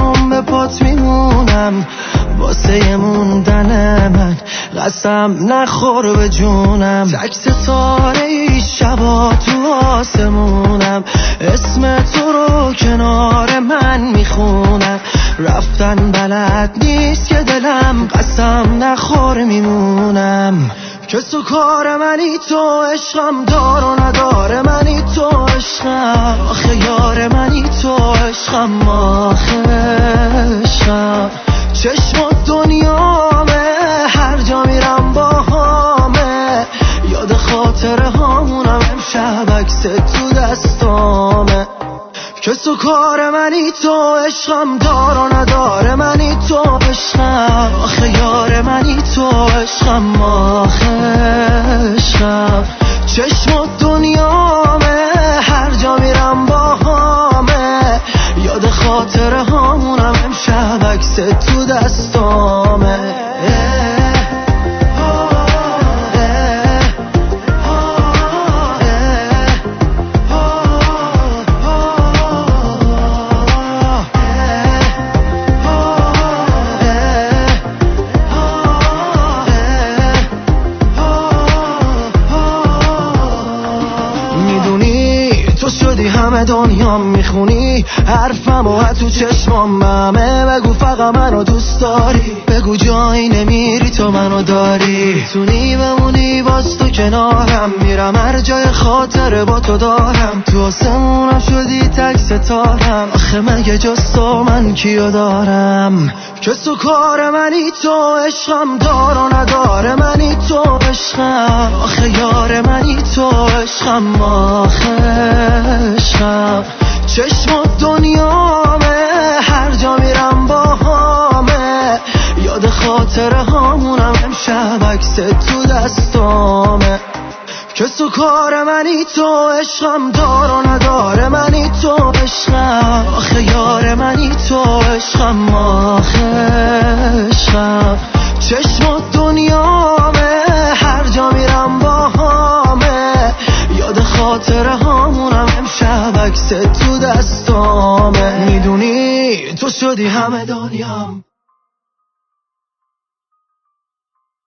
به پات میمونم واسه موندن من، قسم نخور به جونم. تک ستاره ای شبا تو آسمونم، اسم تو رو کنار من میخونم. رفتن بلد نیست که دلم، قسم نخور میمونم. کس و کار منی تو، عشقم دار و نداره منی تو، عشقم آخه یار منی تو، عشقم آخه عشقم. چشم و دنیامه، هر جا میرم با همه، یاد خاطره هامونم، امشب عکس تو دستامه. کس و کار منی تو، عشقم دار و نداره منی تو، عشقم آخه یار منی تو، عشقم آخه عشقم. چشم و دنیامه، هر جا میرم با همه، یاد خاطره هامونم، امشب عکس تو دستامه. تو شدی همه دنیا، میخونی حرفم و تو چشمام همه. بگو فقط منو دوست داری، بگو جایی نمیری تو منو داری. میتونی بمونی باز تو کنارم، میرم هر جای خاطره با تو دارم. تو آسمونم شدی تک ستارم، آخه مگه جز تو من کیو دارم. کس و کار منی تو، عشقم دار و نداره منی تو، عشقم آخه یار منی تو، عشقم آخه عشقم. چشم و دنیامه، هر جا میرم با همه، یاد خاطره هامونم، امشب عکس تو دستامه. کس و کار منی تو، عشقم دار و نداره منی تو، عشقم آخه یار منی تو، عشقم آخه عشقم. چشم و دنیامه، هر جا میرم با همه، یاد خاطره هامونم، امشب عکس تو دستامه. میدونی تو شدی همه دنیام.